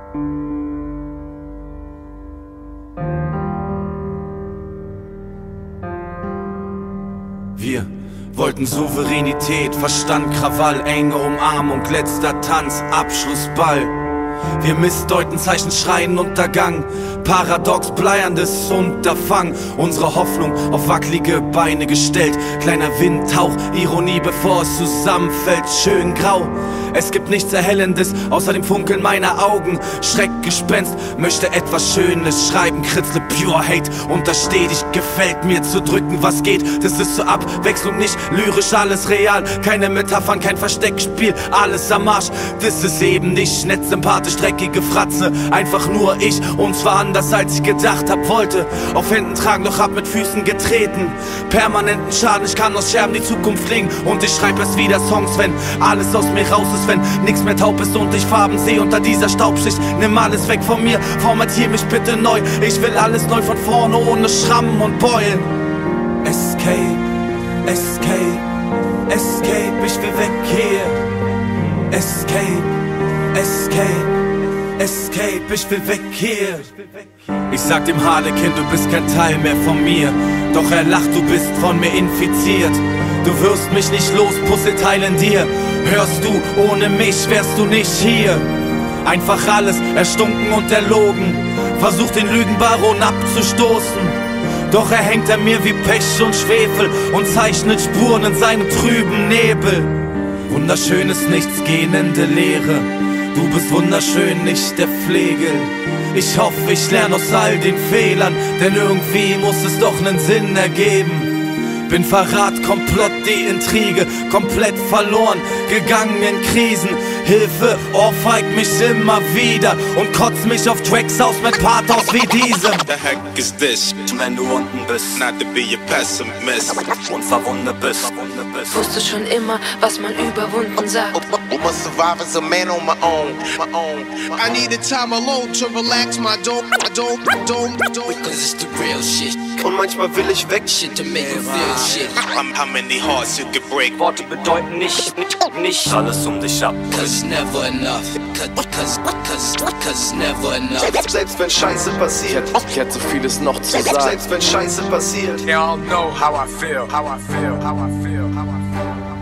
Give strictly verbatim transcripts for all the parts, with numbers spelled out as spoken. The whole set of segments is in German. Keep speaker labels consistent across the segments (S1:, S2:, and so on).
S1: Wir wollten Souveränität, Verstand, Krawall, enge Umarmung, letzter Tanz, Abschlussball. Wir missdeuten Zeichen, schreien Untergang, paradox bleierndes Unterfangen. Unsere Hoffnung auf wackelige Beine gestellt, kleiner Windhauch, Ironie bevor es zusammenfällt, schön grau. Es gibt nichts Erhellendes, außer dem Funkeln meiner Augen. Schreckgespenst, möchte etwas Schönes schreiben, kritzle pure Hate. Untersteh dich, gefällt mir zu drücken, was geht. Das ist zur Abwechslung nicht lyrisch, alles real. Keine Metaphern, kein Versteckspiel, alles am Arsch. Das ist eben nicht nett, sympathisch, dreckige Fratze. Einfach nur ich, und zwar anders als ich gedacht hab, wollte. Auf Händen tragen, doch hab mit Füßen getreten. Permanenten Schaden, ich kann aus Scherben die Zukunft legen. Und ich schreib erst wieder Songs, wenn alles aus mir raus ist. Wenn nix mehr taub ist und ich Farben sehe unter dieser Staubschicht. Nimm alles weg von mir, formatier mich bitte neu. Ich will alles neu von vorne, ohne Schrammen und Beulen. Escape, escape, escape, ich will weg hier. Escape, escape, escape, ich will weg hier. Ich sag dem Harlekin, du bist kein Teil mehr von mir. Doch er lacht, du bist von mir infiziert. Du wirst mich nicht los, Puzzleteil in dir. Hörst du, ohne mich wärst du nicht hier. Einfach alles erstunken und erlogen. Versucht den Lügenbaron abzustoßen. Doch er hängt an mir wie Pech und Schwefel und zeichnet Spuren in seinem trüben Nebel. Wunderschönes, nichts gähnende Leere. Du bist wunderschön, nicht der Flegel. Ich hoffe, ich lerne aus all den Fehlern, denn irgendwie muss es doch nen Sinn ergeben. Bin Verrat, Komplott, die Intrige, komplett verloren, gegangen in Krisen. Hilfe, ohrfeigt mich immer wieder und kotzt mich auf Tracks aus mit Pathos wie diesem.
S2: The heck is this? Wenn du unten bist, not to be a pessimist. Und verwundet bist.
S3: Wusste schon immer, was man überwunden sagt.
S2: I'ma survive as a man on my own, my own.
S4: I needed time alone to relax my dome, my dome, dome, dome.
S5: Because it's the real shit.
S1: Und manchmal will ich weg.
S5: Shit to make you feel shit.
S2: How, how many hearts you could break?
S1: Worte bedeuten nicht, nicht, nicht alles um dich ab.
S5: Cause it's never enough. Cause, cause, cause, cause it's never enough.
S1: Selbst wenn Scheiße passiert, ich hätte so vieles noch zu sagen. Selbst wenn Scheiße passiert.
S6: They all know how I feel, how I feel, how I feel, how I feel.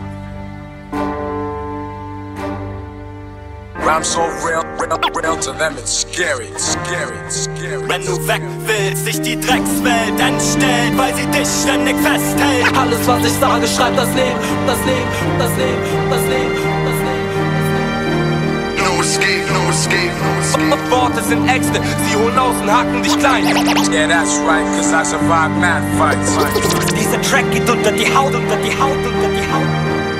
S6: I'm so real, real, real to them, it's scary, it's scary, it's scary.
S7: Wenn du weg willst, sich die Dreckswelt entstellt, weil sie dich ständig festhält. Alles, was ich sage, schreibt das Leben, das Leben, das Leben, das Leben, das Leben.
S4: No escape, no escape, no escape.
S7: Worte sind Äxte, sie holen aus und hacken dich klein.
S6: Yeah, that's right, cause I survived mad fights.
S7: Dieser Track geht unter die Haut, unter die Haut, unter die Haut.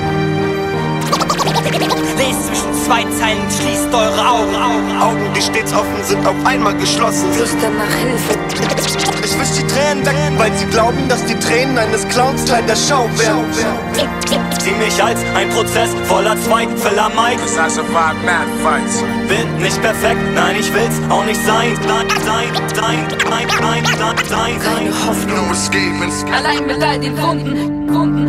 S7: Lest zwischen zwei Zeilen, schließt eure Augen, Augen,
S1: Augen, die stets offen sind, auf einmal geschlossen.
S3: Flüstern nach Hilfe.
S1: Ich wisch die Tränen weg, weil sie glauben, dass die Tränen eines Clowns Teil der Show wären.
S7: Sieh mich als ein Prozess voller Zweifel am Mic.
S6: Cause I survived mad fights.
S7: Bin nicht perfekt, nein, ich will's auch nicht sein. Sein, sein, sein, sein, sein, sein, sein.
S3: Keine Hoffnung.
S4: No escape, escape.
S3: Allein mit all den Wunden, Wunden.